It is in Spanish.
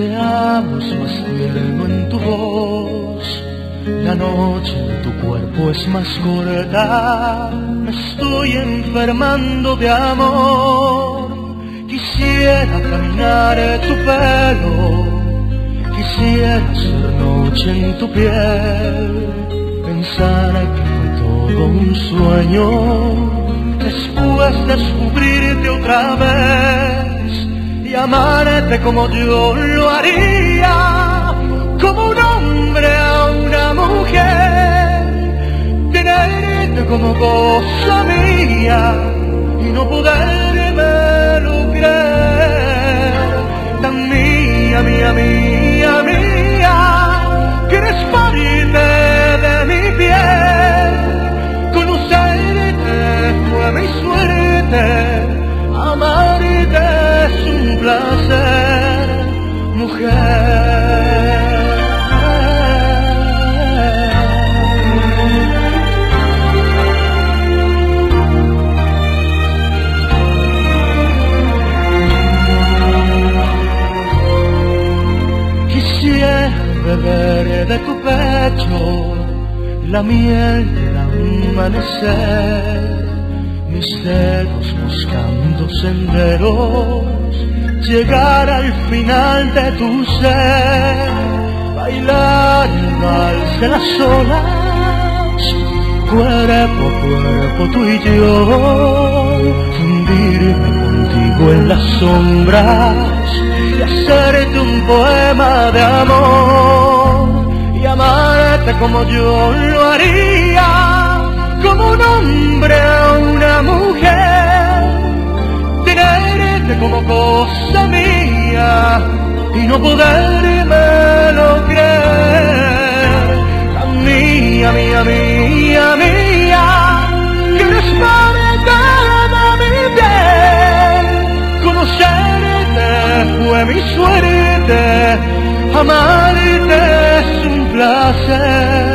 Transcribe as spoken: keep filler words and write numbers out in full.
Te amo es más tierno en tu voz, la noche en tu cuerpo es más corta, me estoy enfermando de amor. Quisiera caminar tu pelo, quisiera ser noche en tu piel, pensar que fue todo un sueño, después descubrirte otra vez y amarte como yo lo haría, como un hombre a una mujer, tenerte como cosa mía y no podérmelo creer, tan mía, mía, mía, mía, que eres parte de mi piel, conocerte fue mi suerte, amarte es un placer, mujer. Quisiera beber de tu pecho la miel del amanecer, mis dedos buscando senderos, llegar al final de tu ser, bailar el vals de las olas, cuerpo a cuerpo tú y yo, fundirme contigo en las sombras y hacerte un poema de amor y amarte como yo lo haría, como un hombre a una mujer, tenerte como cosa mía y no podérmelo creer, tan mía, mía, mía, mía, que eres parte de mi piel, conocerte fue mi suerte, amarte es un placer.